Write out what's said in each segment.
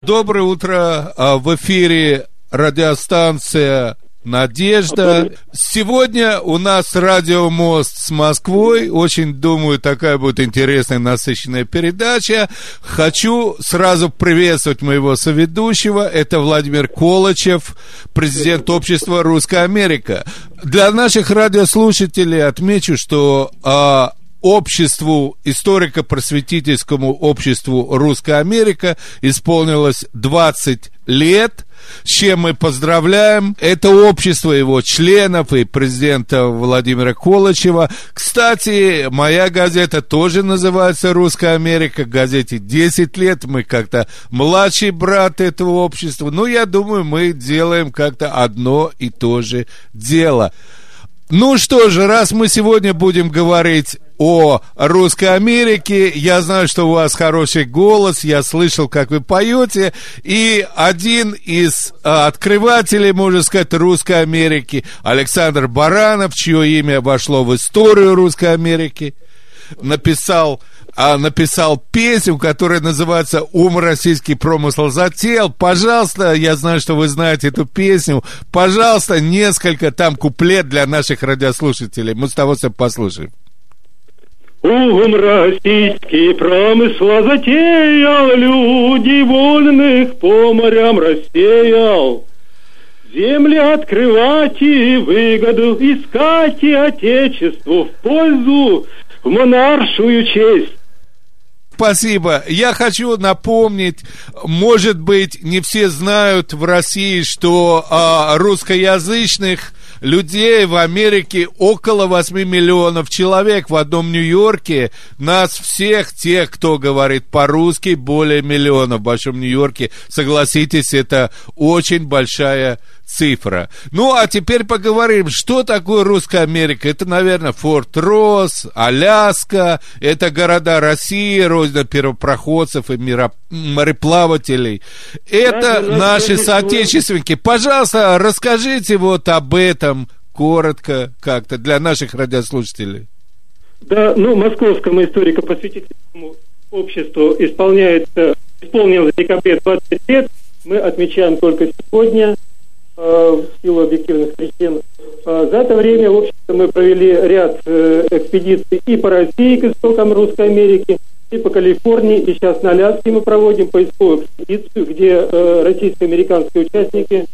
Доброе утро, в эфире радиостанция «Надежда». Сегодня у нас радиомост с Москвой. Очень, думаю, такая будет интересная, насыщенная передача. Хочу сразу приветствовать моего соведущего. Это Владимир Колычев, президент общества «Русская Америка». Для наших радиослушателей отмечу, что обществу, историко-просветительскому обществу «Русская Америка» исполнилось 20 лет, с чем мы поздравляем это общество, его членов и президента Владимира Колычева. Кстати, моя газета тоже называется «Русская Америка», газете 10 лет, мы как-то младший брат этого общества, но я думаю, мы делаем как-то одно и то же дело. Ну что же, раз мы сегодня будем говорить о Русской Америке, я знаю, что у вас хороший голос, я слышал, как вы поете, и один из открывателей, можно сказать, Русской Америки, Александр Баранов, чье имя вошло в историю Русской Америки, написал песню, которая называется «Ум российский промысл затеял». Пожалуйста, я знаю, что вы знаете эту песню. Пожалуйста, несколько там куплет для наших радиослушателей. Мы с удовольствием послушаем. Ум российский промысла затеял, люди вольных по морям рассеял. Земли открывать и выгоду искать, и отечеству в пользу, в монаршую честь. Спасибо. Я хочу напомнить, может быть, не все знают в России, что русскоязычных людей в Америке около 8 миллионов человек. В одном Нью-Йорке нас всех, тех, кто говорит по-русски, более миллиона. В Большом Нью-Йорке, согласитесь, это очень большая цифра. Ну, а теперь поговорим, что такое Русская Америка. Это, наверное, Форт Росс, Аляска, это города России, родина первопроходцев и мореплавателей. Это наши соотечественники. Пожалуйста, расскажите вот об этом коротко как-то для наших радиослушателей. Да, Московскому историко-просветительскому обществу исполнилось в декабре 20 лет. Мы отмечаем только сегодня, в силу объективных причин. За это время, в общем-то, мы провели ряд экспедиций и по России, к истокам Русской Америки, и по Калифорнии, и сейчас на Аляске мы проводим поисковую экспедицию, где российско-американские участники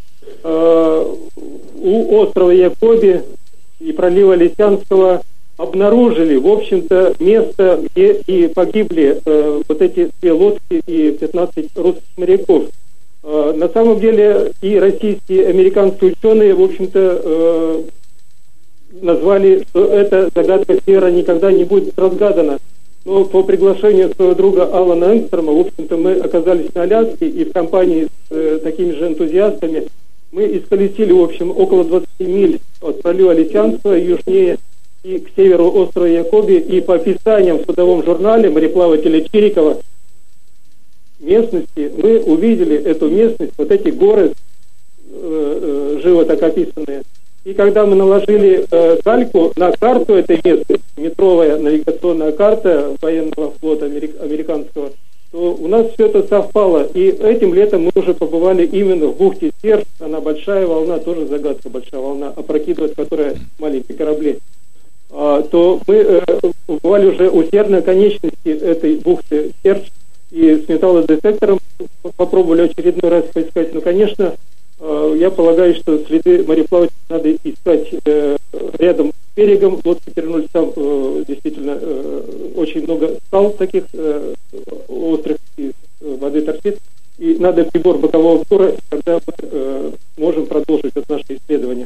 у острова Якоби и пролива Лисянского обнаружили, в общем-то, место, где и погибли вот эти 2 лодки и 15 русских моряков. На самом деле и российские, и американские ученые, в общем-то, назвали, что эта загадка сфера никогда не будет разгадана. Но по приглашению своего друга Алана Энгстрома, в общем-то, мы оказались на Аляске, и в компании с такими же энтузиастами мы исколесили, в общем, около 20 миль от пролива Лисянского, южнее и к северу острова Якоби, и по описаниям в судовом журнале мореплавателя Чирикова местности, мы увидели эту местность, вот эти горы, живо так описанные. И когда мы наложили кальку на карту этой местности, метровая навигационная карта военного флота американского, то у нас все это совпало. И этим летом мы уже побывали именно в бухте Серж. Она большая волна, тоже загадка, большая волна, опрокидывает, которая маленькие корабли. То мы побывали уже у северной конечности этой бухты Серж, и с металлодетектором попробовали очередной раз поискать. Но, конечно, я полагаю, что следы мореплавателей надо искать рядом с берегом. Лодки перевернулись там, действительно, очень много скал таких острых, и воды торчит. И надо прибор бокового взора, когда мы можем продолжить это наше исследование.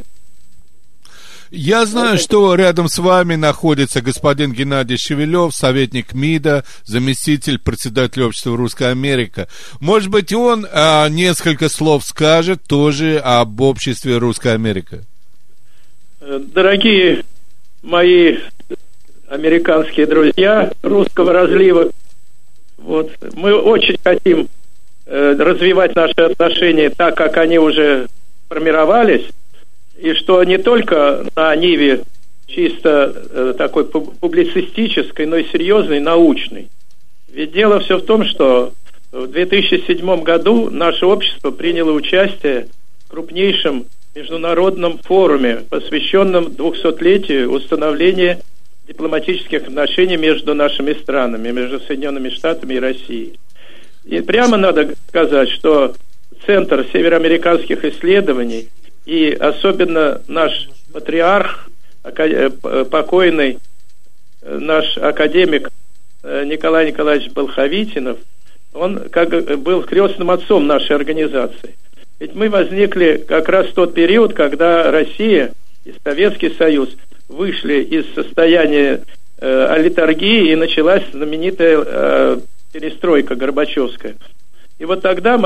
Я знаю, что рядом с вами находится господин Геннадий Шевелев, советник МИДа, заместитель председателя общества «Русская Америка». Может быть, он несколько слов скажет тоже об обществе «Русская Америка». Дорогие мои американские друзья русского разлива, мы очень хотим развивать наши отношения так, как они уже формировались, и что не только на ниве чисто такой публицистической, но и серьезной, научной. Ведь дело все в том, что в 2007 году наше общество приняло участие в крупнейшем международном форуме, посвященном 200-летию установления дипломатических отношений между нашими странами, между Соединенными Штатами и Россией. И прямо надо сказать, что Центр североамериканских исследований и особенно наш патриарх, покойный наш академик Николай Николаевич Болховитинов, он как был крестным отцом нашей организации. Ведь мы возникли как раз в тот период, когда Россия и Советский Союз вышли из состояния олигархии и началась знаменитая перестройка Горбачевская. И вот тогда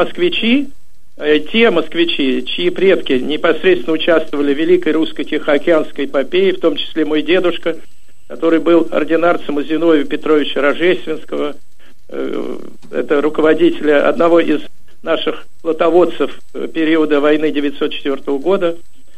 те москвичи, чьи предки непосредственно участвовали в Великой Русско-Тихоокеанской эпопее, в том числе мой дедушка, который был ординарцем у Зиновия Петровича Рожественского, это руководителя одного из наших флотоводцев периода войны 1904 года,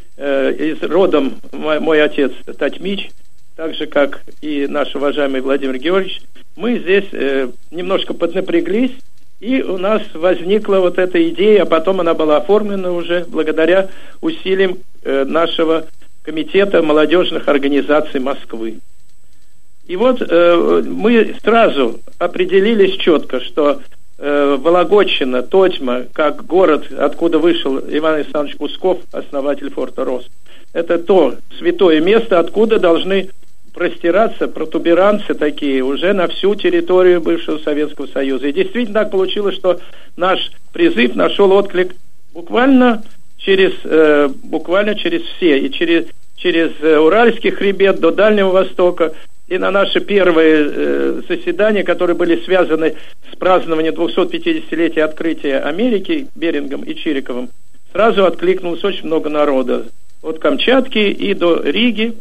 родом мой отец Татьмич, так же, как и наш уважаемый Владимир Георгиевич, мы здесь немножко поднапряглись, и у нас возникла вот эта идея, а потом она была оформлена уже благодаря усилиям нашего комитета молодежных организаций Москвы. И вот мы сразу определились четко, что Вологодчина, Тотьма, как город, откуда вышел Иван Александрович Кусков, основатель форта Рос, это то святое место, откуда должны простираться протуберанцы такие уже на всю территорию бывшего Советского Союза. И действительно так получилось, что наш призыв нашел отклик буквально через все, и через Уральский хребет до Дальнего Востока. И на наши первые заседания, которые были связаны с празднованием 250-летия открытия Америки Берингом и Чириковым, сразу откликнулось очень много народа. От Камчатки и до Риги.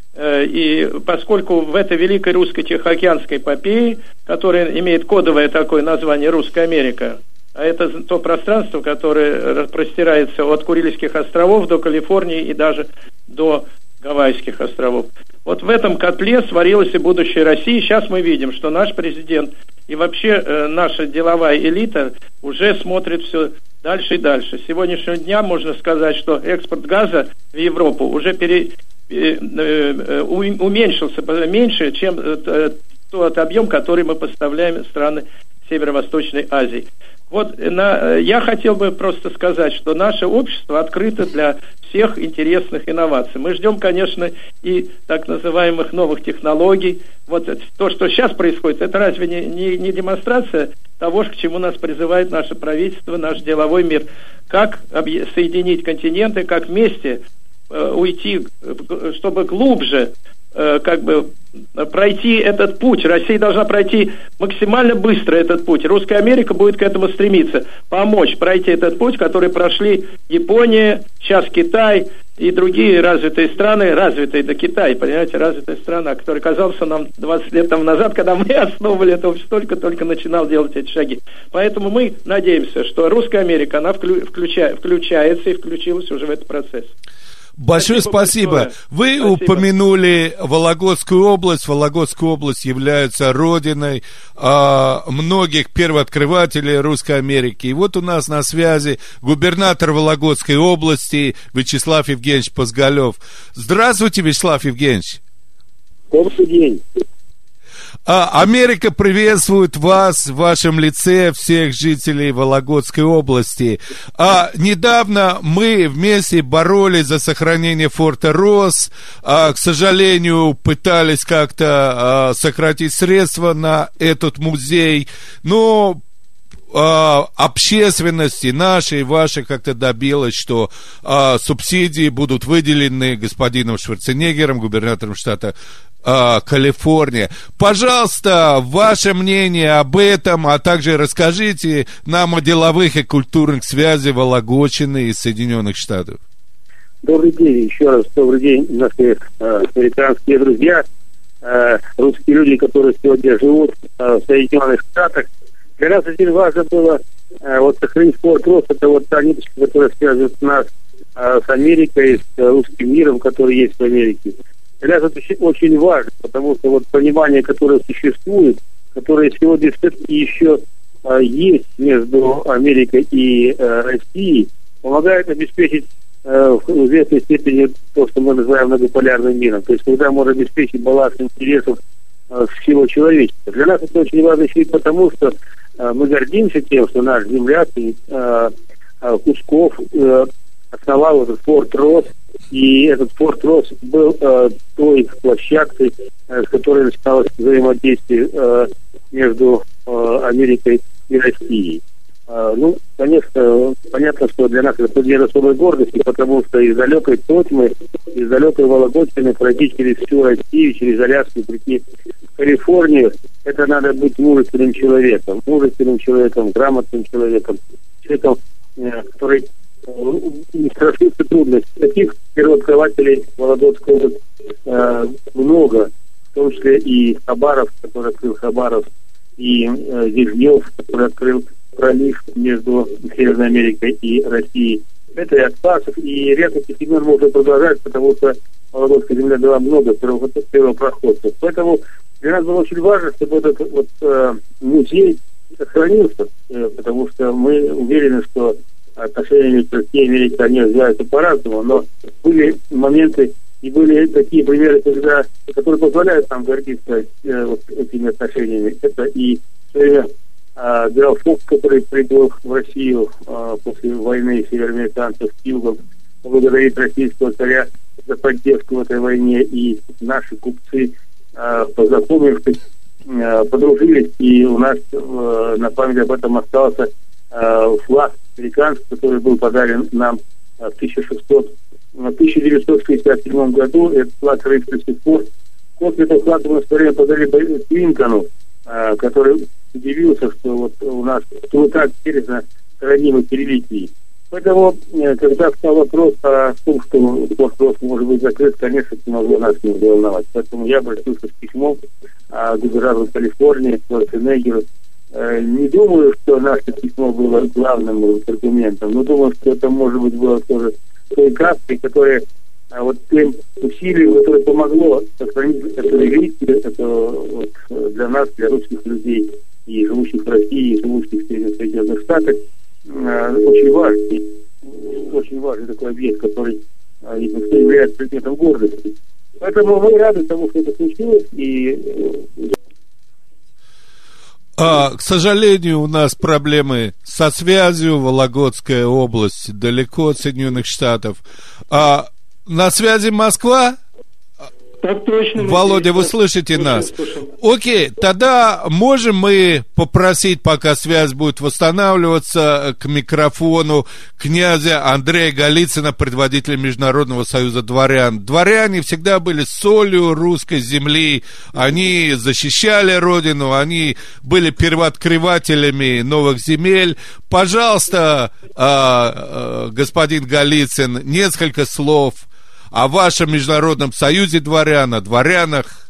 И поскольку в этой Великой Русско-Тихоокеанской эпопее, которая имеет кодовое такое название «Русская Америка», а это то пространство, которое простирается от Курильских островов до Калифорнии и даже до Гавайских островов. Вот в этом котле сварилась и будущее России. Сейчас мы видим, что наш президент и вообще наша деловая элита уже смотрит все дальше и дальше. С сегодняшнего дня можно сказать, что экспорт газа в Европу уже уменьшился меньше, чем тот объем, который мы поставляем в страны Северо-Восточной Азии. Вот я хотел бы просто сказать, что наше общество открыто для всех интересных инноваций. Мы ждем, конечно, и так называемых новых технологий. Вот то, что сейчас происходит, это разве не демонстрация того, к чему нас призывает наше правительство, наш деловой мир? Как соединить континенты, как вместе уйти, чтобы глубже пройти этот путь. Россия должна пройти максимально быстро этот путь. Русская Америка будет к этому стремиться. Помочь пройти этот путь, который прошли Япония, сейчас Китай и другие развитые страны, развитые до Китая, понимаете, развитая страна, которая казалась нам 20 лет тому назад, когда мы основывали это общество, только начинал делать эти шаги. Поэтому мы надеемся, что Русская Америка, она включается и включилась уже в этот процесс. Большое спасибо. Вы упомянули Вологодскую область. Вологодская область является родиной многих первооткрывателей Русской Америки. И вот у нас на связи губернатор Вологодской области Вячеслав Евгеньевич Позголев. Здравствуйте, Вячеслав Евгеньевич. Добрый день. Америка приветствует вас в вашем лице, всех жителей Вологодской области. Недавно мы вместе боролись за сохранение форта Рос. К сожалению, пытались как-то сократить средства на этот музей. Но общественности нашей и вашей как-то добилась, что субсидии будут выделены господином Шварценеггером, губернатором штата Калифорния. Пожалуйста, ваше мнение об этом, а также расскажите нам о деловых и культурных связях Вологодчины и Соединенных Штатов. Добрый день, еще раз добрый день, наши американские друзья, русские люди, которые сегодня живут в Соединенных Штатах. Для нас очень важно было сохранить форт Рос, это та ниточка, которая связывает нас с Америкой, с русским миром, который есть в Америке. Для нас это очень важно, потому что понимание, которое существует, которое сегодня все-таки еще есть между Америкой и Россией, помогает обеспечить в известной степени то, что мы называем многополярным миром. То есть, когда можно обеспечить баланс интересов всего человечества. Для нас это очень важно еще и потому, что мы гордимся тем, что наш земляк Кусков основал этот Форт Росс, и этот Форт Росс был той площадкой, с которой начиналось взаимодействие между Америкой и Россией. Ну, конечно, понятно, что для нас это предмет особой гордости, потому что из далекой Тотьмы, из далекой Вологодчины пройти через всю Россию, через Аляску, прийти в Калифорнию, это надо быть мужественным человеком, грамотным человеком, который не страшится трудностей. Таких первооткрывателей Вологодской области много, в том числе и Хабаров, который открыл Хабаров, и Вижнев, который открыл пролив между Северной Америкой и Россией. Это и Акпасов, и ряд этих имен можно продолжать, потому что Вологодская земля дала много первопроходцев. Поэтому для нас было очень важно, чтобы этот музей сохранился, потому что мы уверены, что отношения между Россией и Америкой, они развиваются по-разному, но были моменты и были такие примеры, которые позволяют нам гордиться этими отношениями. Это и в свое время граф Фокс, который прибыл в Россию после войны североамериканцев с югом, поблагодарить российского царя за поддержку в этой войне, и наши купцы, познакомившись, подружились, и у нас на память об этом остался флаг американский, который был подарен нам в 1967 году. Этот флаг рысь до сих пор. После этого флага мы в свое время подарили Клинтону, который удивился, что вот у нас мы так тесно храним эти реликвии. Поэтому, когда встал вопрос о том, что вопрос может быть закрыт, конечно, это могло нас не волновать. Поэтому я обратился с письмом к губернатору Калифорнии, Шварценеггеру. Не думаю, что наше письмо было главным аргументом, но думаю, что это, может быть, было тоже той каплей, которая тем усилием, которое помогло сохранить эту реликвию, это для нас, для русских людей, и живущих в России, и живущих в Соединенных Штатах, очень важный такой объект, который является предметом гордости. Поэтому мы рады тому, что это случилось, и к сожалению, у нас проблемы со связью. Вологодская область далеко от Соединенных Штатов. На связи Москва? Так точно. Володя, вы слышите нас? Слушаем. Окей, тогда можем мы попросить, пока связь будет восстанавливаться, к микрофону князя Андрея Голицына, предводителя Международного союза дворян. Дворяне всегда были солью русской земли, они защищали родину, они были первооткрывателями новых земель. Пожалуйста, господин Голицын, несколько слов о вашем Международном союзе дворян, о дворянах.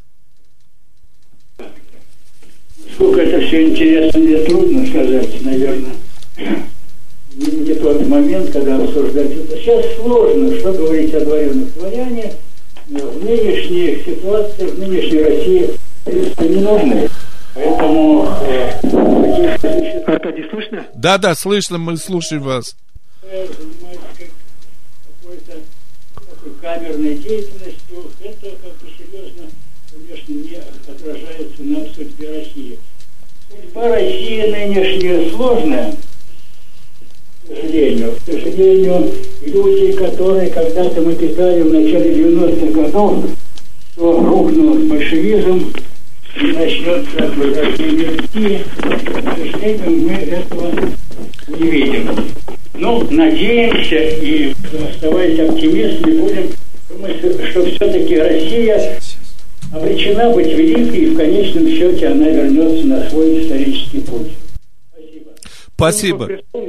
Сколько это все интересно, мне трудно сказать, наверное. Не тот момент, когда обсуждать это. Сейчас сложно, что говорить о дворянах. Дворяне в нынешних ситуациях, в нынешней России не нужны. Поэтому... Аркадий, слышно? Да, слышно, мы слушаем вас. Занимается какой-то камерной деятельностью, это как-то серьезно, конечно, не отражается на судьбе России. Судьба России нынешняя сложная, к сожалению. Люди, которые когда-то мы питали в начале 90-х годов, что рухнул большевизм и начнется возрождение России, к сожалению, мы этого не видим. Ну, надеемся и, оставаясь оптимистами, будем думать, что все-таки Россия обречена быть великой, и в конечном счете она вернется на свой исторический путь. Спасибо.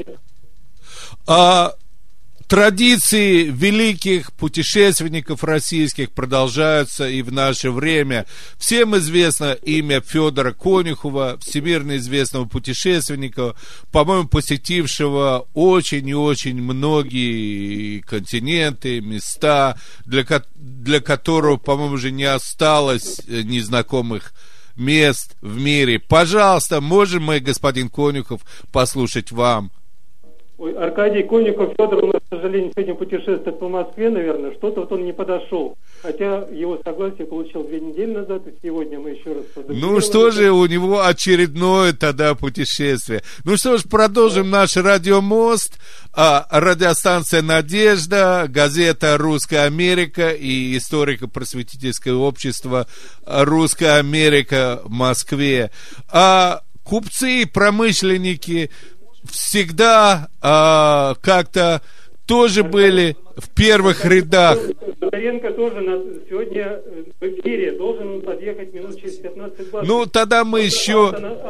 Традиции великих путешественников российских продолжаются и в наше время. Всем известно имя Федора Конюхова, всемирно известного путешественника, по-моему, посетившего очень и очень многие континенты, места, для которого, по-моему, уже не осталось незнакомых мест в мире. Пожалуйста, можем мы, господин Конюхов, послушать вам? Ой, Аркадий Конюхов, Федор, у нас, к сожалению, сегодня путешествует по Москве, наверное. Что-то вот он не подошел. Хотя его согласие получил 2 недели назад, и сегодня мы еще раз... Ну что же, у него очередное тогда путешествие. Ну что ж, продолжим наш радиомост. Радиостанция «Надежда», газета «Русская Америка» и историко-просветительское общество «Русская Америка» в Москве. Купцы и промышленники всегда как-то тоже были в первых рядах. Бондаренко тоже сегодня в эфире должен подъехать минут через 15-20. Ну, тогда мы еще...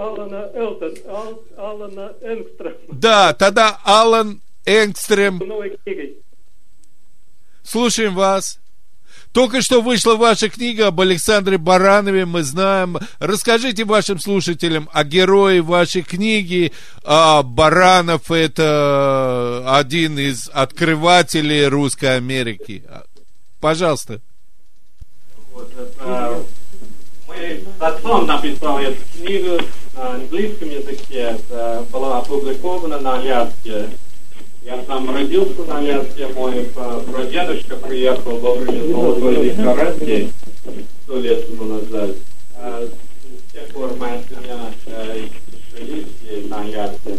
Алана Энгстрем. Да, тогда Алан Энгстрем. Новой книгой. Слушаем вас. Только что вышла ваша книга об Александре Баранове, мы знаем. Расскажите вашим слушателям о герое вашей книги. Баранов – это один из открывателей Русской Америки. Пожалуйста. Вот, мы с отцом написали эту книгу на английском языке. Это была опубликована на Аляске. Я сам родился на Аляске, мой прадедушка приехал во время золотой лихорадки 100 лет тому назад. С тех пор моя семья еще есть на Аляске.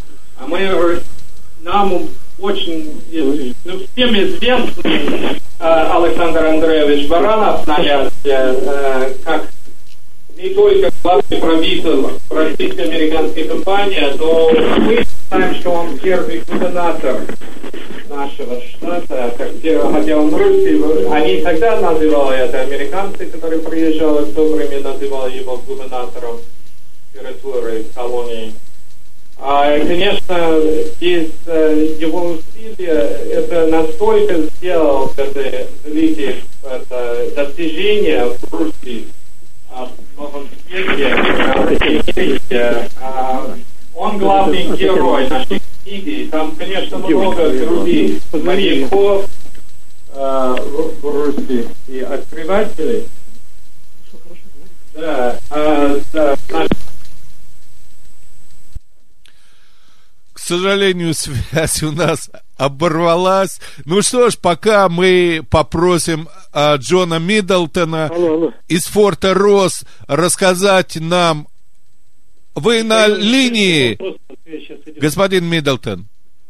Нам очень, всем известный Александр Андреевич Баранов на Аляске, как не только главный правитель российско-американской компании, но мы знаем, что он первый губернатор нашего штата, хотя он русский, они тогда называли это, американцы, которые приезжали в то время, называли его губернатором территории колонии. Конечно, без его усилия это настолько сделал это великое достижение в Руси, в новом свете, он главный герой нашей книги. Там, конечно, много других моряков в Руси и открывателей. Да, К сожалению, связь у нас оборвалась. Ну что ж, пока мы попросим Джона Миддлтона из Форта Росс рассказать нам. Вы на линии, господин Миддлтон?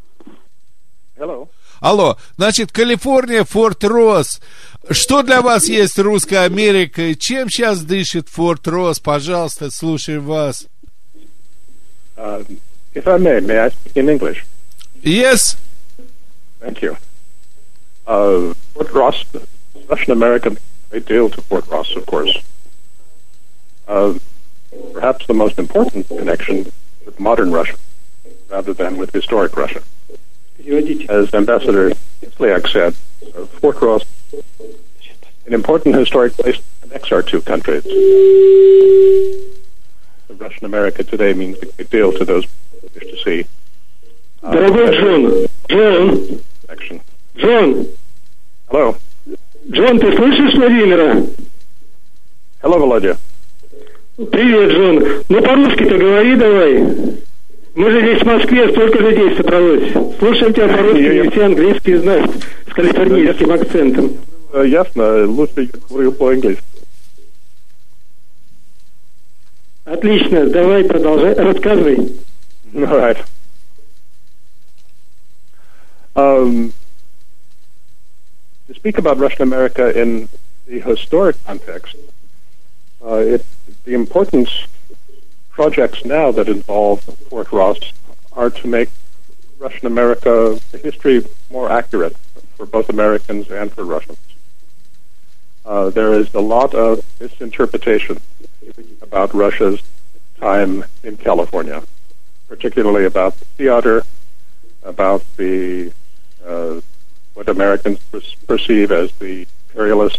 Алло. Значит, Калифорния, Форт Росс. Что для вас есть Русская Америка? И чем сейчас дышит Форт Росс? Пожалуйста, слушаем вас. If I may I speak in English? Yes. Thank you. Fort Ross, Russian American, a great deal to Fort Ross, of course. Perhaps the most important connection with modern Russia, rather than with historic Russia. As Ambassador Slyak said, Fort Ross, an important historic place that connects our two countries. Russian America today means a great deal to those who wish to see. Дорогой Джон. Hello. Джон, ты слышишь Владимира? Hello, Володя. Привет, Джон. Ну, по-русски-то говори давай. Мы же здесь в Москве, столько людей собралось. Слушаем тебя по-русски, все английский знают, с калифорнийским акцентом. Ясно, лучше я говорю по-английски. Отлично, давай продолжай, рассказывай. All right. To speak about Russian America in the historic context, the important projects now that involve Fort Ross are to make Russian America, the history, more accurate for both Americans and for Russians. There is a lot of misinterpretation about Russia's time in California, particularly about the theater, about the what Americans perceive as the imperialist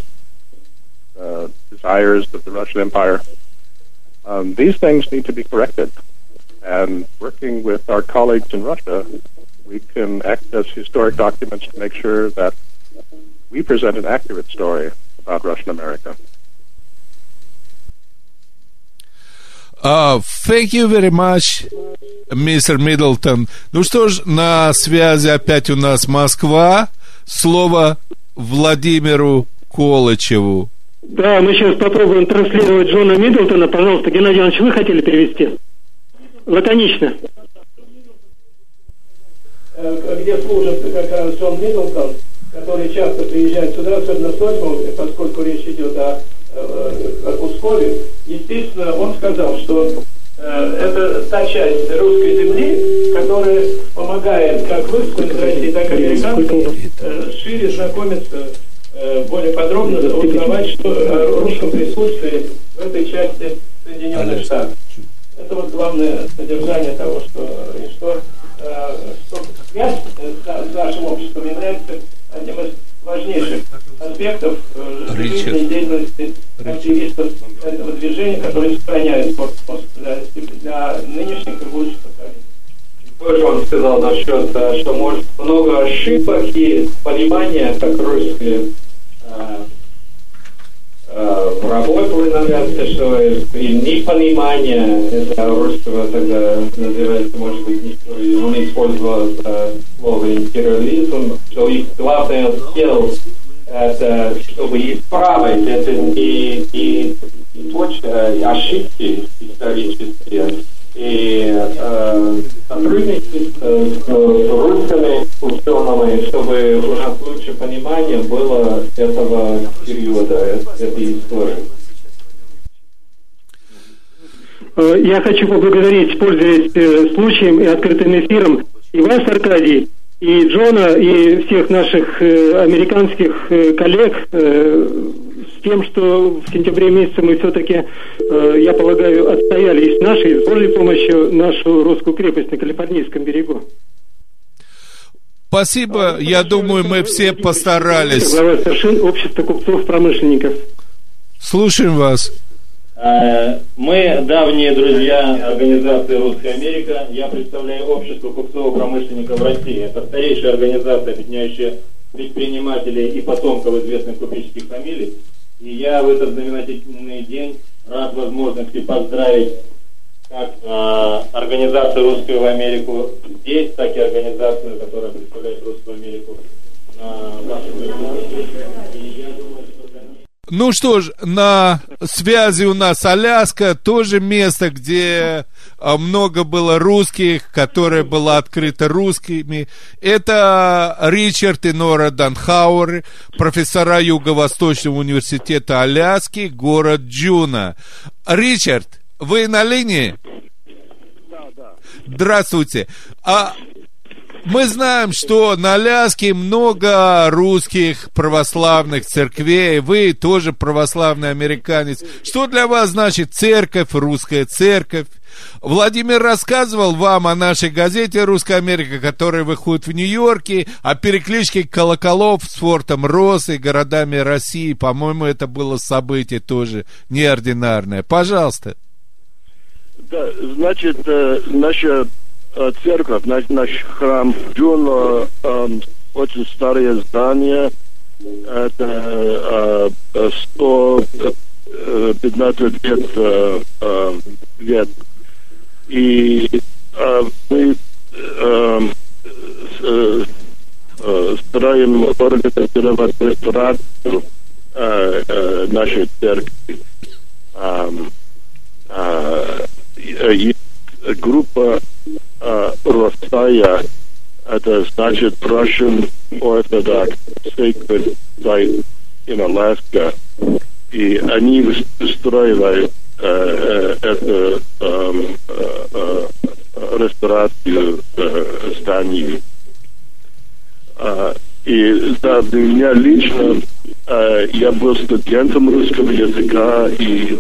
desires of the Russian Empire. These things need to be corrected, and working with our colleagues in Russia, we can act as historic documents to make sure that we present an accurate story about Russian America. Thank you very much, мистер Миддлтон. Ну что ж, на связи опять у нас Москва. Слово Владимиру Колычеву. Да, мы сейчас попробуем транслировать Джона Миддлтона. Пожалуйста, Геннадий Иванович, вы хотели перевести? Лаконично. Где служит как раз Джон Миддлтон, который часто приезжает сюда, особенно с 8, поскольку речь идет о Кускове. Естественно, он сказал, что это та часть русской земли, которая помогает как русским из России, так и американцам шире знакомиться, более подробно узнавать, что о русском присутствии в этой части Соединенных Штатов. Это вот главное содержание того, что связь с нашим обществом является одним из важнейших аспектов жизненной деятельности активистов этого движения, которые сохраняют для нынешних и будущих поколений. Тоже он сказал насчет, что может много ошибок и понимания, как русские работали на месте, что и непонимание этого русского тогда называется, может быть, не то, он использовал слово империализм, что их главный цел это чтобы исправить это и ошибки исторические и сотрудничать с русскими учеными, чтобы у нас лучше понимание было этого периода, этой истории. Я хочу поблагодарить, пользуясь случаем и открытым эфиром, и вас, Аркадий, и Джона, и всех наших американских коллег с тем, что в сентябре месяце мы все-таки, я полагаю, отстояли и с нашей, с Божьей помощью, нашу русскую крепость на Калифорнийском берегу. Спасибо, я думаю, мы все постарались. Глава старшин общества купцов-промышленников. Слушаем вас. Мы давние друзья организации «Русская Америка». Я представляю общество купцов-промышленников России. Это старейшая организация, объединяющая предпринимателей и потомков известных купеческих фамилий. И я в этот знаменательный день рад возможности поздравить как организацию «Русскую Америку» здесь, так и организацию, которая представляет «Русскую Америку» на вашем мероприятии. Ну что ж, на связи у нас Аляска, тоже место, где много было русских, которое было открыто русскими. Это Ричард и Нора Данхауэр, профессора Юго-Восточного университета Аляски, город Джуна. Ричард, вы на линии? Да. Здравствуйте. Мы знаем, что на Аляске много русских православных церквей. Вы тоже православный американец. Что для вас значит церковь, русская церковь? Владимир рассказывал вам о нашей газете «Русская Америка», которая выходит в Нью-Йорке, о перекличке колоколов с фортом Росс и городами России. По-моему, это было событие тоже неординарное. Пожалуйста. Да, значит, наша церковь, наш храм Джуна, очень старое здание, это 115 лет. И мы стараем организовать реставрацию нашей церкви. Есть группа Ростая, это значит Russian Orthodox Sacred Site in Alaska, и они устроили эту реставрацию зданий. И да, для меня лично, я был студентом русского языка, и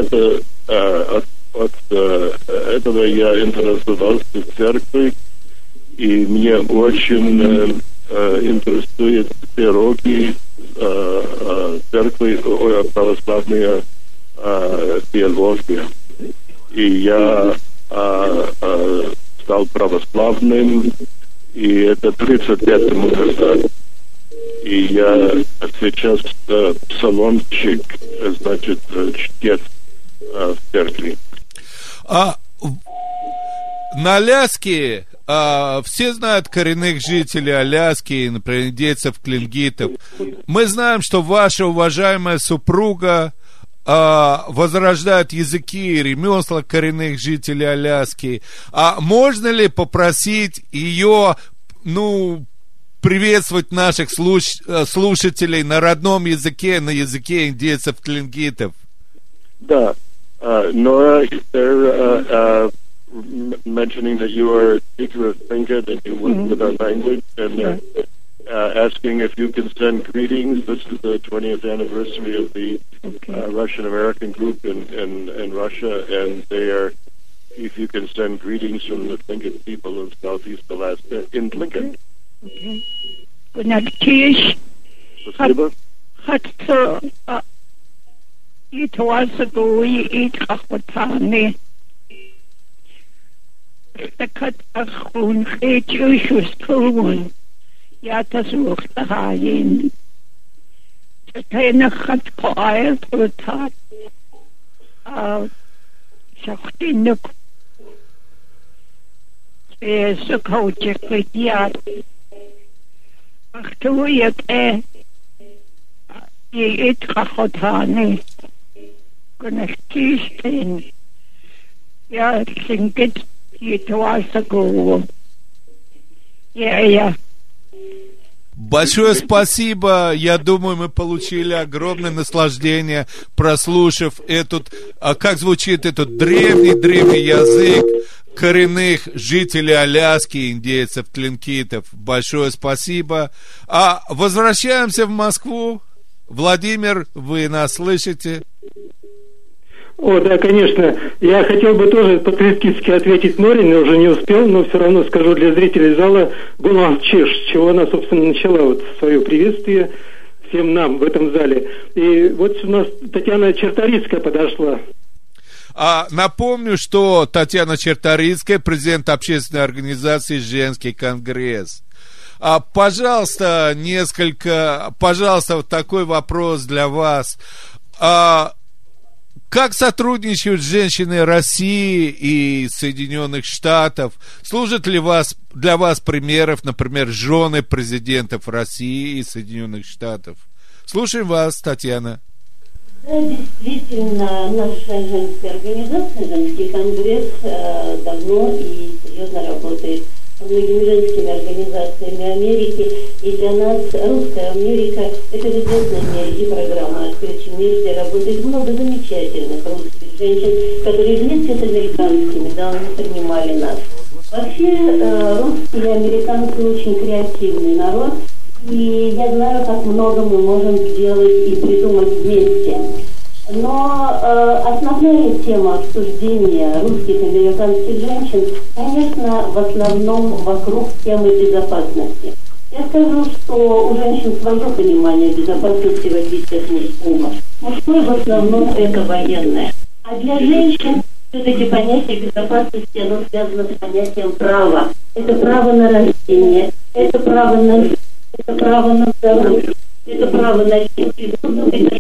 от этого я интересовался церковью, и мне очень интересует теология церкви, православная теология. И я стал православным, и это 30 лет тому назад. И я сейчас псаломщик, значит, чтец в церкви. На Аляске все знают коренных жителей Аляски, например, индейцев, тлингитов. Мы знаем, что ваша уважаемая супруга возрождает языки и ремесла коренных жителей Аляски. А можно ли попросить ее, приветствовать наших слушателей на родном языке, на языке индейцев, тлингитов? Да, Nora, they're mentioning that you are a teacher of Tlingit and you work with our language, and they're asking if you can send greetings. This is the 20th anniversary of the Russian-American group in Russia, and they are, if you can send greetings from the Tlingit people of Southeast Alaska in Tlingit. Спасибо. Stakkat achun chus tulun ya tasuk tahayin tena khat qail tutat shaqtinuk sukauchekiyat achtuyat it khotane kunashtin ya singit. Большое спасибо. Я думаю, мы получили огромное наслаждение, прослушав как звучит этот древний язык коренных жителей Аляски, индейцев, тлингитов. Большое спасибо. Возвращаемся в Москву. Владимир, вы нас слышите? Да, конечно. Я хотел бы тоже по-тлингитски ответить Норе, но уже не успел, но все равно скажу для зрителей зала «Гуланчеш», с чего она, собственно, начала свое приветствие всем нам в этом зале. И вот у нас Татьяна Черторийская подошла. Напомню, что Татьяна Черторийская, президент общественной организации «Женский конгресс». Пожалуйста, вот такой вопрос для вас. Как сотрудничают женщины России и Соединенных Штатов? Служат ли для вас примеров, например, жены президентов России и Соединенных Штатов? Слушаем вас, Татьяна. Да, действительно, наша женская организация, Женский конгресс, давно и серьезно работает с многими женскими организациями Америки. И для нас Русская Америка – это в известной мере и программа «Открытый мир», где работает много замечательных русских женщин, которые вместе с американскими давно принимали нас. Вообще, русские и американцы очень креативный народ, и я знаю, как много мы можем сделать и придумать вместе. Но основная тема обсуждения русских и американских женщин, конечно, в основном вокруг темы безопасности. Я скажу, что у женщин свое понимание безопасности, в отличие от мужского. Мужское в основном это военное. А для женщин все-таки понятие безопасности, оно связано с понятием права. Это право на рождение, это право на жизнь, это право на здоровье, это право на честь, и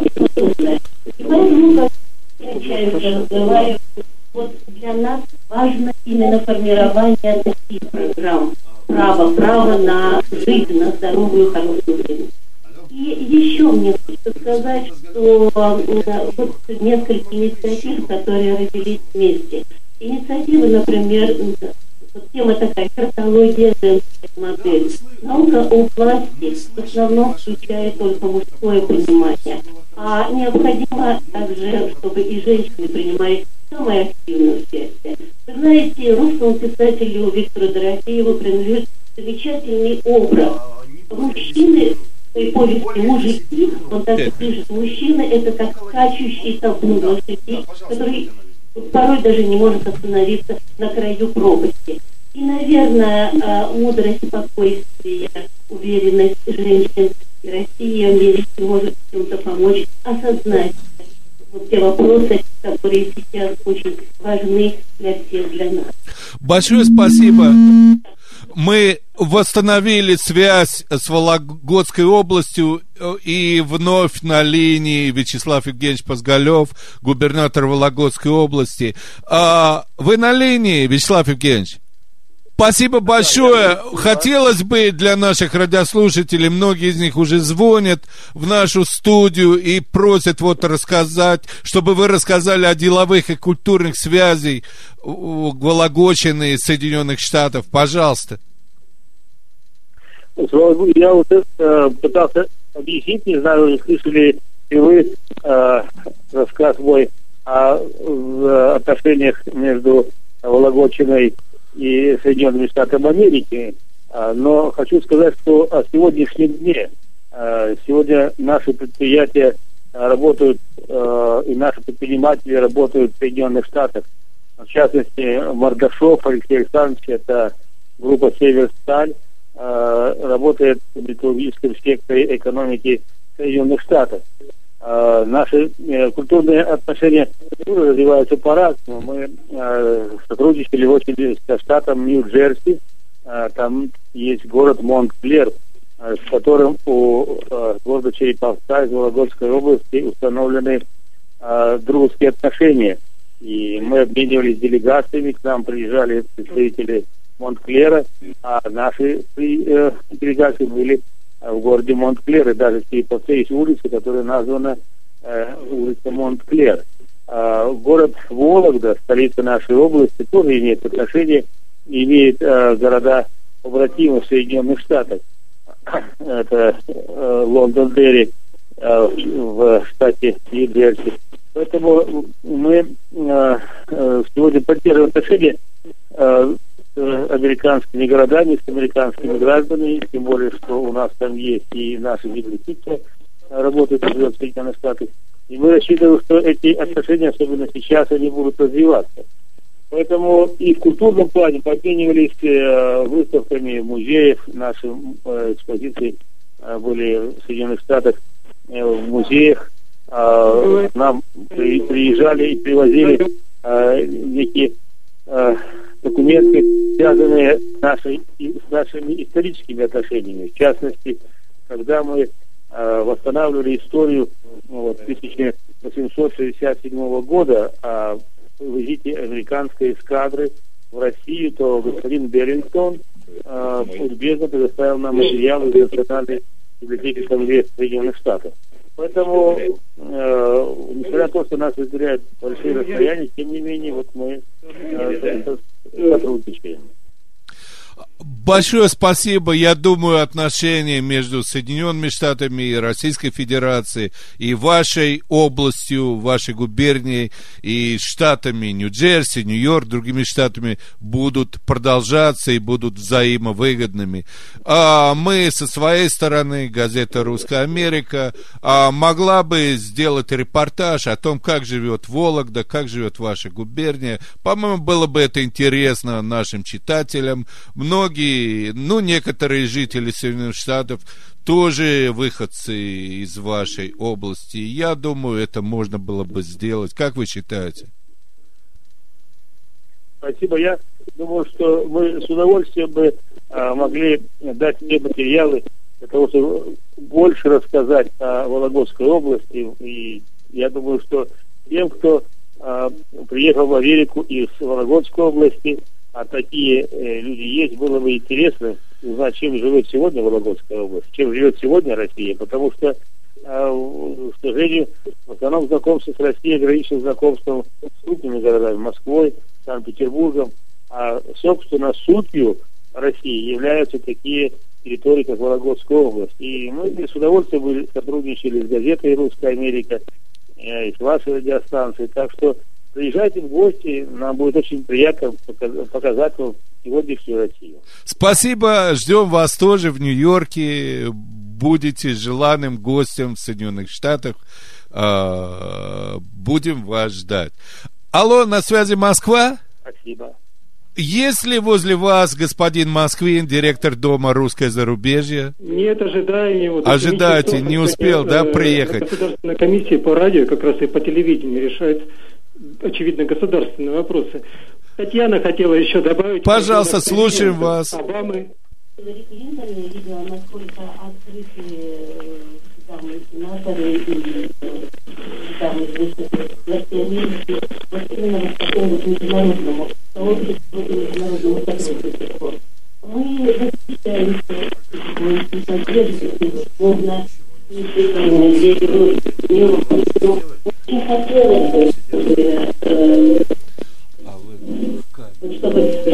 поэтому, как встречаемся, разговариваем, вот для нас важно именно формирование таких программ. Право на жизнь, на здоровую, хорошую жизнь. И еще мне хочется сказать, что вот несколько инициатив, которые родились вместе. Инициативы, например, тема такая, картология, женская модель. Наука о власти в основном включает только мужское понимание. А необходимо также, чтобы и женщины принимали самое активное участие. Вы знаете, русскому писателю Виктору Дорофееву принадлежит замечательный образ. Мужчины, в своей повести «Мужики», он так и пишет, мужчина – это как скачущий табун лошадей, который порой даже не может остановиться на краю пропасти. И, наверное, мудрость, спокойствие, уверенность женщин России и Америки может в чем-то помочь осознать вот те вопросы, которые сейчас очень важны для всех, для нас. Большое спасибо. Мы восстановили связь с Вологодской областью, и вновь на линии Вячеслав Евгеньевич Позголев, губернатор Вологодской области. Вы на линии, Вячеслав Евгеньевич? Спасибо большое. Хотелось бы для наших радиослушателей, многие из них уже звонят в нашу студию и просят рассказать, чтобы вы рассказали о деловых и культурных связях Вологодчины и Соединенных Штатов. Пожалуйста. Я пытался объяснить, не знаю, слышали ли вы рассказ мой о отношениях между Вологодчиной и Соединенными Штатами Америки, но хочу сказать, что о сегодняшнем дне. Сегодня наши предприятия работают, и наши предприниматели работают в Соединенных Штатах. В частности, Мордашов Алексей Александрович, это группа «Северсталь», работает в металлургическом секторе экономики Соединенных Штатов. Наши культурные отношения развиваются по-разному. Мы сотрудничали очень со штатом Нью-Джерси. Там есть город Монтклер, с которым у города Череповца из Вологодской области установлены дружеские отношения. И мы обменивались делегациями, к нам приезжали представители Монтклера, а наши делегации были в городе Монтклер, и даже в Череповце есть улица, которая названа улица Монтклер. Город Вологда, столица нашей области, тоже имеет отношение, имеет города-побратимы в Соединенных Штатах. Это Лондон-Дерри в штате Нью-Джерси. Поэтому мы сегодня поддерживаем отношения с американскими городами, с американскими гражданами, тем более, что у нас там есть и наши библиотеки работают в Соединенных Штатах. И мы рассчитываем, что эти отношения, особенно сейчас, они будут развиваться. Поэтому и в культурном плане обменивались выставками музеев. Наши экспозиции были в Соединенных Штатах в музеях. Нам приезжали и привозили некие документы, связанные с нашими историческими отношениями. В частности, когда мы восстанавливали историю 1867 года о визите американской эскадры в Россию, то господин Берингтон любезно предоставил нам материалы из Национальной библиотеки Конгресса Соединенных Штатов. Поэтому, несмотря на то, что нас разделяют большие расстояния, тем не менее, мы сотрудничаем. Большое спасибо. Я думаю, отношения между Соединенными Штатами и Российской Федерацией и вашей областью, вашей губернией и штатами Нью-Джерси, Нью-Йорк, другими штатами будут продолжаться и будут взаимовыгодными. Мы со своей стороны, газета «Русская Америка», могла бы сделать репортаж о том, как живет Вологда, как живет ваша губерния. По-моему, было бы это интересно нашим читателям. Многие, некоторые жители Соединенных Штатов тоже выходцы из вашей области. Я думаю, это можно было бы сделать. Как вы считаете? Спасибо. Я думаю, что мы с удовольствием бы могли дать те материалы для того, чтобы больше рассказать о Вологодской области. И я думаю, что тем, кто приехал в Америку из Вологодской области, а такие люди есть, было бы интересно узнать, чем живет сегодня Вологодская область, чем живет сегодня Россия, потому что, к сожалению, в основном знакомство с Россией ограничено знакомством с крупными городами, Москвой, Санкт-Петербургом, а, собственно, сутью России являются такие территории, как Вологодская область. И мы с удовольствием бы сотрудничали с газетой «Русская Америка» и с вашей радиостанцией, так что приезжайте в гости, нам будет очень приятно показать вам сегодняшнюю Россию. Спасибо, ждем вас тоже в Нью-Йорке, будете желанным гостем в Соединенных Штатах, будем вас ждать. Алло, на связи Москва? Спасибо. Есть ли возле вас господин Москвин, директор Дома «Русское зарубежье»? Нет, ожидаем его. Ожидаете, не успел, приехать? Государственная комиссия по радио, как раз и по телевидению решает, очевидно, государственные вопросы. Татьяна хотела еще добавить. Пожалуйста, слушаем вас. Обамы. Хиллари Клинтон, я видела, насколько открыты дамы сенаторы и дамы власти Америки, вот именно в такому вот международному сообществу и международному сотрудничеству. Мы защищаемся, мы поддерживаем, безусловно, и очень хотелось бы, чтобы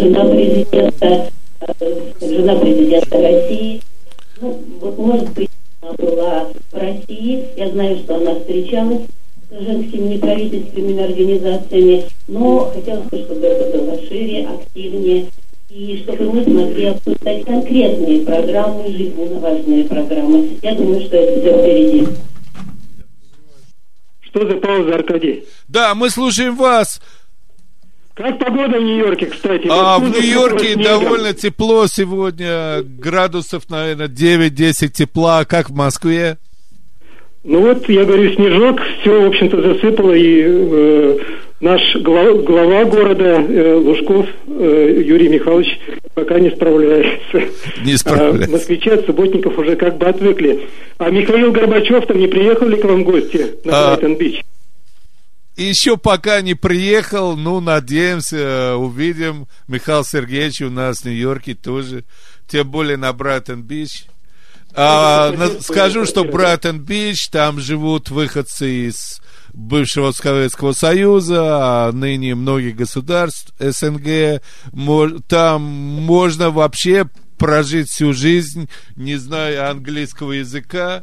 жена президента России, ну, вот, может быть, она была в России, я знаю, что она встречалась с женскими неправительственными организациями, но хотелось бы, чтобы это было шире, активнее, и чтобы мы смогли обсуждать конкретные программы, жизненно важные программы. Я думаю, что это все впереди. Что за пауза, Аркадий? Да, мы слушаем вас. Как погода в Нью-Йорке, кстати? В Нью-Йорке довольно тепло сегодня, градусов, наверное, 9-10 тепла. Как в Москве? Ну вот, я говорю, снежок, все, в общем-то, засыпало, и наш глава города Лужков Юрий Михайлович пока не справляется. Не справляется. Москвичи от субботников уже как бы отвыкли. А Михаил Горбачев там не приехал ли к вам в гости на Брайтон-Бич? Еще пока не приехал, ну, надеемся, увидим Михаила Сергеевича у нас в Нью-Йорке тоже, тем более на Брайтон-Бич. Скажу, что Брайтон-Бич, там живут выходцы из бывшего Советского Союза, а ныне многих государств СНГ. Там можно вообще прожить всю жизнь, не зная английского языка.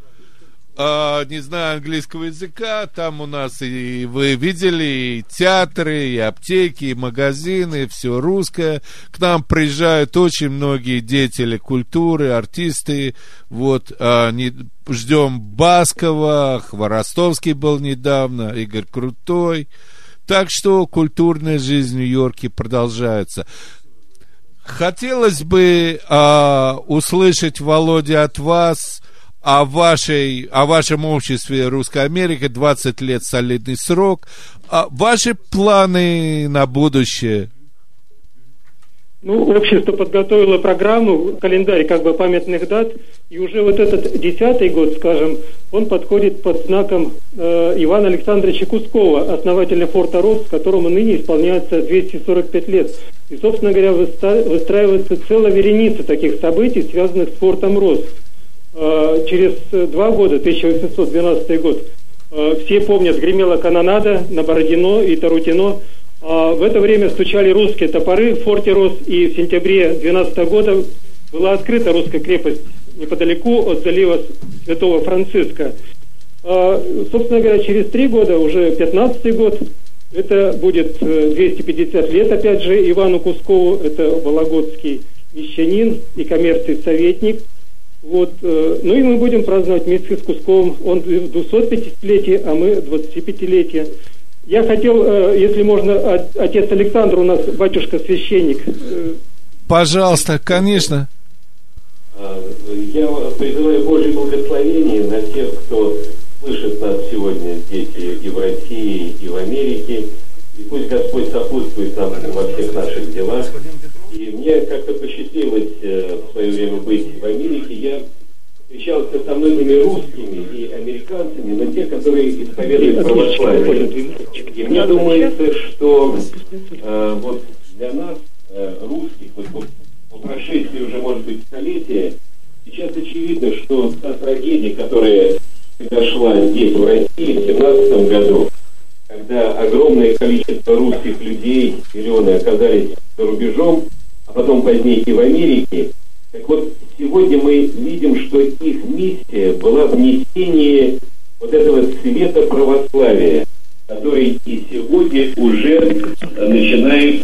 Там у нас, и вы видели, и театры, и аптеки, и магазины, все русское. К нам приезжают очень многие деятели культуры, артисты. Вот, ждем Баскова, Хворостовский был недавно, Игорь Крутой. Так что культурная жизнь в Нью-Йорке продолжается. Хотелось бы услышать, Володя, от вас о вашем обществе «Русская Америка», 20 лет солидный срок. Ваши планы на будущее? Ну, общество подготовило программу, календарь как бы памятных дат, и уже вот этот 10-й год, скажем, он подходит под знаком Ивана Александровича Кускова, основателя форта Росс, которому ныне исполняется 245 лет. И, собственно говоря, выстраивается целая вереница таких событий, связанных с фортом Росс. Через 2 года, 1812 год, все помнят, гремела канонада на Бородино и Тарутино. В это время стучали русские топоры в форте Росс, и в сентябре 12 года была открыта русская крепость неподалеку от залива Святого Франциска. Собственно говоря, через 3 года, уже 15-й год, это будет 250 лет, опять же, Ивану Кускову, это вологодский мещанин и коммерческий советник. Вот, ну и мы будем праздновать вместе с Кусковым. Он 250-летие, а мы 25-летие. Я хотел, если можно, отец Александр у нас, батюшка-священник. Пожалуйста, конечно. Я призываю Божье благословение на тех, кто слышит нас сегодня, дети и в России, и в Америке. И пусть Господь сопутствует нам во всех наших делах. И мне как-то посчастливилось в свое время быть в Америке. Я встречался со многими русскими и американцами, но те, которые исповедуют православие. И мне думается, что вот для нас, русских, вот по прошествии уже, может быть, столетия, сейчас очевидно, что та трагедия, которая произошла здесь, в России, в 17 году, когда огромное количество русских людей, миллионы, оказались за рубежом, а потом позднее и в Америке. Так вот, сегодня мы видим, что их миссия была внесение вот этого света православия, который и сегодня уже начинает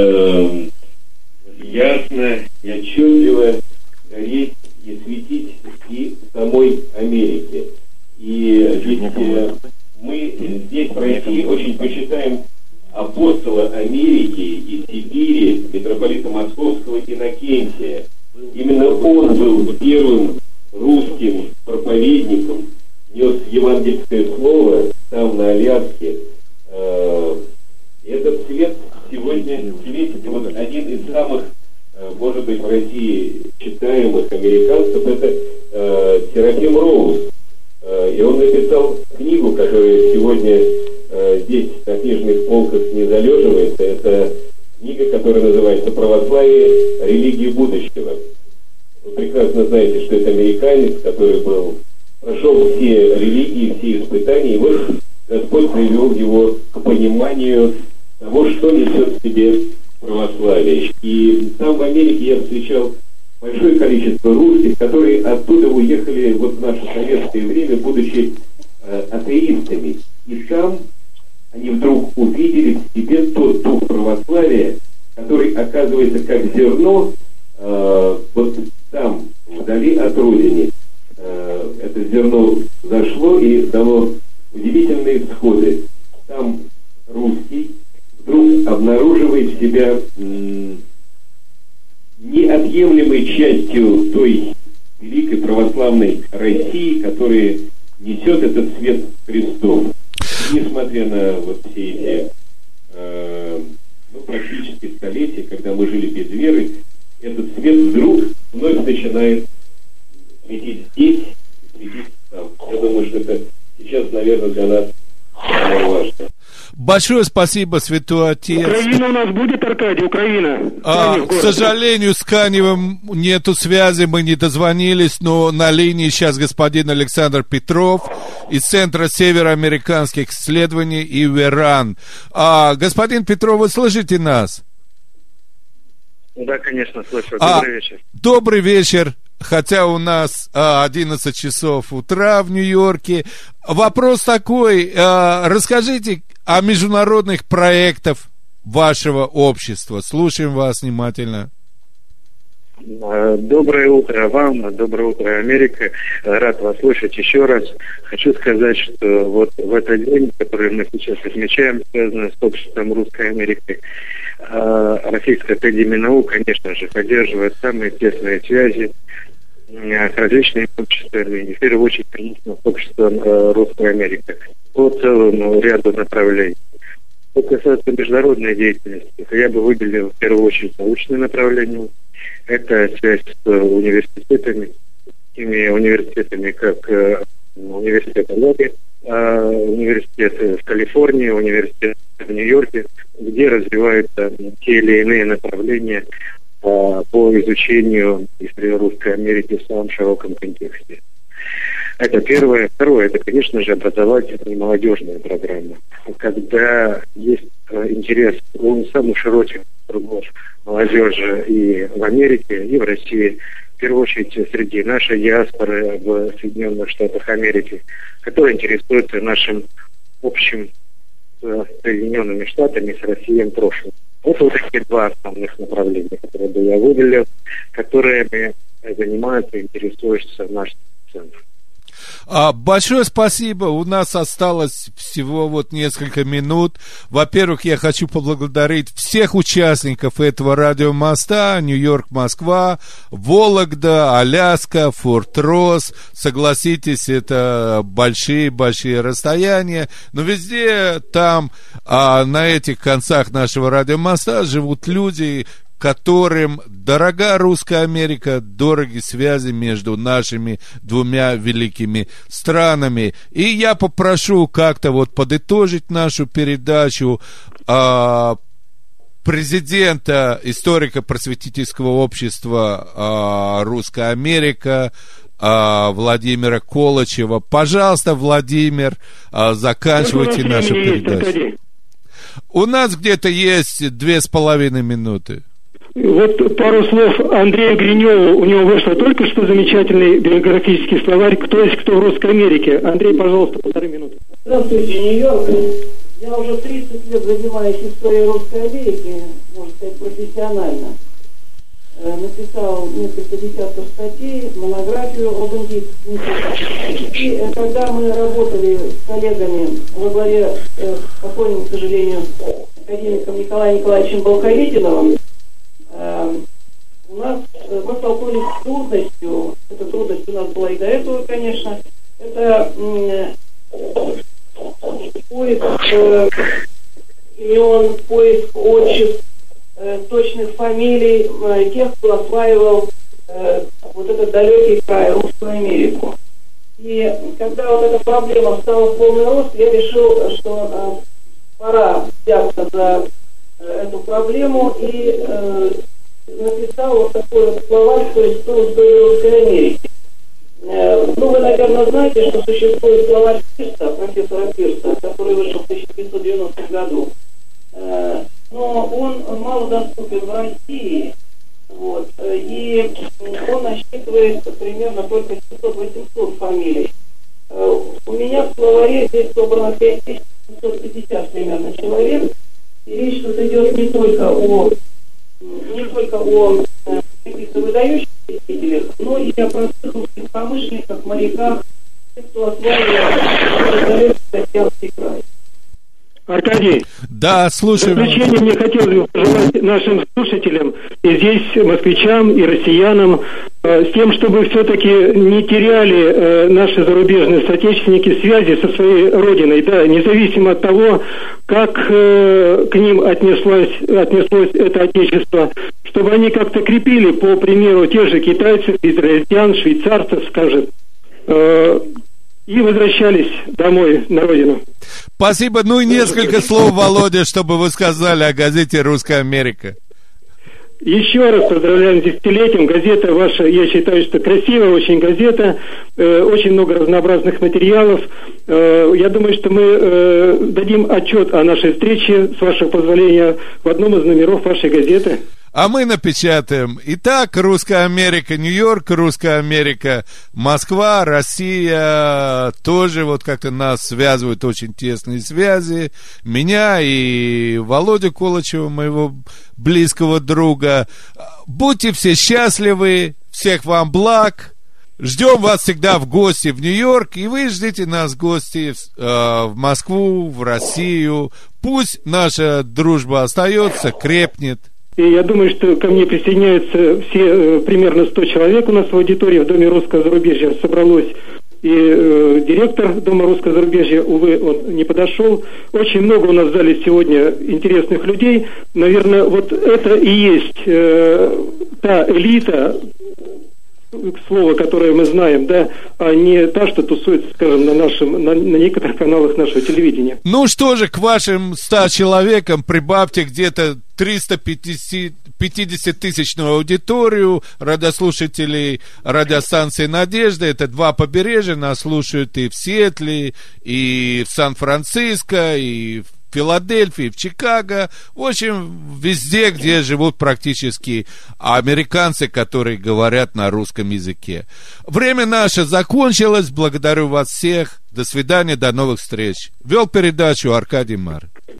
ясно и отчетливо гореть и светить и в самой Америке. И ведь мы здесь, в России, очень почитаем апостола Америки и Сибири, митрополита Московского Иннокентия. Именно он был первым русским проповедником, нес евангельское слово там, на Аляске. Этот свет сегодня в свете вот один из самых, может быть, в России читаемых американцев, это Серафим Роуз. И он написал книгу, которая сегодня здесь на книжных полках не залеживается. Это книга, которая называется «Православие. Религии будущего». Вы прекрасно знаете, что это американец, который прошел все религии, все испытания, и вот Господь привел его к пониманию того, что несет в себе православие. И там в Америке я встречал большое количество русских, которые оттуда уехали вот в наше советское время, будучи атеистами. И там они вдруг увидели в себе тот дух православия, который, оказывается, как зерно, вот там, вдали от Родины, это зерно зашло и дало удивительные всходы. Там русский вдруг обнаруживает себя неотъемлемой частью той великой православной России, которая несет этот свет Христов. Несмотря на вот все эти практически столетия, когда мы жили без веры, этот свет вдруг вновь начинает светить здесь и светить там. Я думаю, что это сейчас, наверное, для нас самое важное. Большое спасибо, Святой Отец. Украина у нас будет, Аркадий, Украина? К сожалению, с Каневым нету связи, мы не дозвонились, но на линии сейчас господин Александр Петров из Центра североамериканских исследований и ИРАН. Господин Петров, вы слышите нас? Да, конечно, слышу. Добрый вечер. Добрый вечер. Хотя у нас 11 часов утра в Нью-Йорке. Вопрос такой, расскажите о международных проектах вашего общества. Слушаем вас внимательно. Доброе утро вам, доброе утро, Америка. Рад вас слышать еще раз. Хочу сказать, что вот в этот день, который мы сейчас отмечаем, связанный с обществом Русской Америки, Российская академия наук, конечно же, поддерживает самые тесные связи с различными обществами, в первую очередь, конечно, с обществом Русской Америки по целому ряду направлений. Что касается международной деятельности, то я бы выделил в первую очередь научное направление. Это связь с университетами, такими университетами, как университет Алабы, университет в Калифорнии, университет в Нью-Йорке, где развиваются те или иные направления по изучению истории Русской Америки в самом широком контексте. Это первое. Второе, это, конечно же, образовательная и молодежная программа. Когда есть интерес у самых широких кругов молодежи и в Америке, и в России, в первую очередь среди нашей диаспоры в Соединенных Штатах Америки, которые интересуются нашим общим Соединенными Штатами с Россией прошлым. Это вот такие два основных направления, которые бы я выделил, которыми занимаются и интересуются наш центр. Большое спасибо. У нас осталось всего вот несколько минут. Во-первых, я хочу поблагодарить всех участников этого радиомоста: Нью-Йорк, Москва, Вологда, Аляска, Форт-Росс. Согласитесь, это большие-большие расстояния. Но везде там, на этих концах нашего радиомоста живут люди, которым дорога Русская Америка, дороги связи между нашими двумя великими странами. И я попрошу как-то вот подытожить нашу передачу президента историко-просветительского общества «Русская Америка» Владимира Колычева. Пожалуйста, Владимир, заканчивайте нашу передачу. У нас где-то есть 2,5 минуты. Вот пару слов Андрею Гриневу. У него вышло только что замечательный биографический словарь «Кто есть кто в Русской Америке». Андрей, пожалуйста, 1,5 минуты. Здравствуйте, Нью-Йорк. Я уже 30 лет занимаюсь историей Русской Америки, можно сказать, профессионально. Написал несколько десятков статей, монографию об индийских. И когда мы работали с коллегами во главе покойным, к сожалению, академиком Николаем Николаевичем Болховитиновым, у нас мы столкнулись с трудностью, эта трудность у нас была и до этого, конечно, это поиск имен, поиск отчеств, точных фамилий тех, кто осваивал вот этот далекий край, Русскую Америку. И когда вот эта проблема встала в полный рост, я решил, что пора взяться за эту проблему и написал вот такой вот словарь истории Русской Америки. Ну, вы, наверное, знаете, что существует словарь Пирса, профессора Пирса, который вышел в 1990 году. Но он мало доступен в России, вот, и он насчитывает примерно только 700-800 фамилий. У меня в словаре здесь собрано 5750 примерно человек, и речь тут идет не только о каких-то выдающихся деятелях, но и о простых русских промышленниках, моряках, тех, кто осваивает Океанский край. Аркадий, да, слушаем. В заключение мне хотелось бы пожелать нашим слушателям, и здесь москвичам, и россиянам, с тем, чтобы все-таки не теряли наши зарубежные соотечественники связи со своей родиной, да, независимо от того, как к ним отнеслось это отечество, чтобы они как-то крепили, по примеру тех же китайцев, израильтян, швейцарцев, скажем, и возвращались домой, на родину. Спасибо. Ну и несколько слов, Володя, чтобы вы сказали о газете «Русская Америка». Еще раз поздравляем с десятилетием. Газета ваша, я считаю, что красивая очень газета, очень много разнообразных материалов. Я думаю, что мы дадим отчет о нашей встрече, с вашего позволения, в одном из номеров вашей газеты. А мы напечатаем. Итак, «Русская Америка», Нью-Йорк, «Русская Америка», Москва, Россия. Тоже вот как-то нас связывают очень тесные связи. Меня и Володю Колычева, моего близкого друга. Будьте все счастливы, всех вам благ. Ждем вас всегда в гости в Нью-Йорк, и вы ждите нас в гости в Москву, в Россию. Пусть наша дружба остается, крепнет. И я думаю, что ко мне присоединяются все, примерно 100 человек у нас в аудитории в Доме русского зарубежья собралось. И директор Дома русского зарубежья, увы, он не подошел. Очень много у нас в зале сегодня интересных людей. Наверное, вот это и есть та элита, слово, которое мы знаем, да, а не та, что тусуется, скажем, на некоторых каналах нашего телевидения. Ну что же, к вашим 100 человекам прибавьте где-то 350-тысячную аудиторию радиослушателей радиостанции «Надежда». Это 2 побережья, нас слушают и в Сиэтле, и в Сан-Франциско, и в Филадельфии, в Чикаго, в общем, везде, где живут практически американцы, которые говорят на русском языке. Время наше закончилось. Благодарю вас всех. До свидания, до новых встреч. Вел передачу Аркадий Марк.